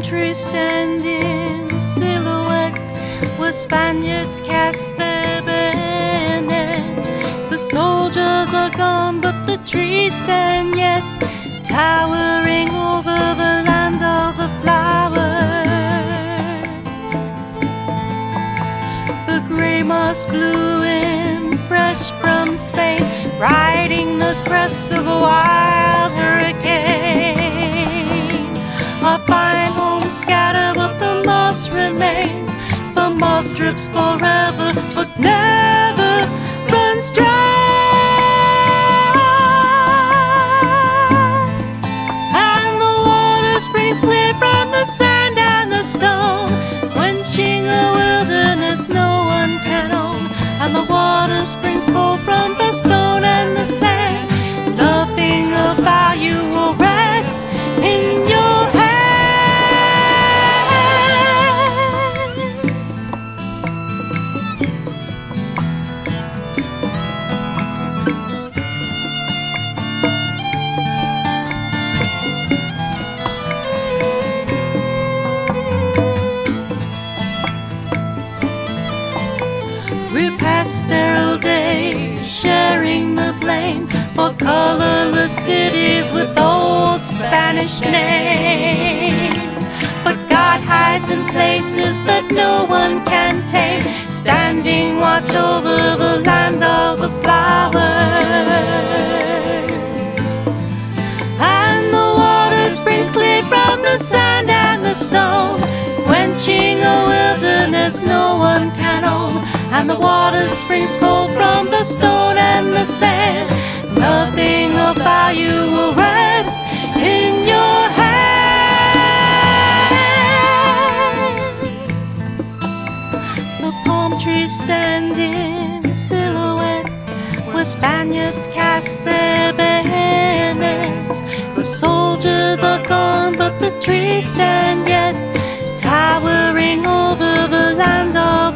trees stand in silhouette, where Spaniards cast their bayonets. The soldiers are gone, but the trees stand yet, towering over the land of the flowers. The grey moss blew in fresh from Spain, riding the crest of a wild hurricane. Our fine homes scatter, but the moss remains. The moss drips forever, but never runs dry. And the water springs clear from the sand and the stone, quenching a wilderness no one can own. And the water springs cold from the stone and the sand. Nothing of value will rest in your hand. We pass sterile days, sharing the blame for colorless cities with old Spanish names. But God hides in places that no one can take, standing watch over the land of the flowers. And the water springs clear from the sand and the stone, quenching a wilderness no one can own. And the water springs cold from the stone and the sand. Nothing of value will rest in your hand. The palm trees stand in silhouette, where Spaniards cast their bayonets. The soldiers are gone, but the trees stand yet, towering over the land of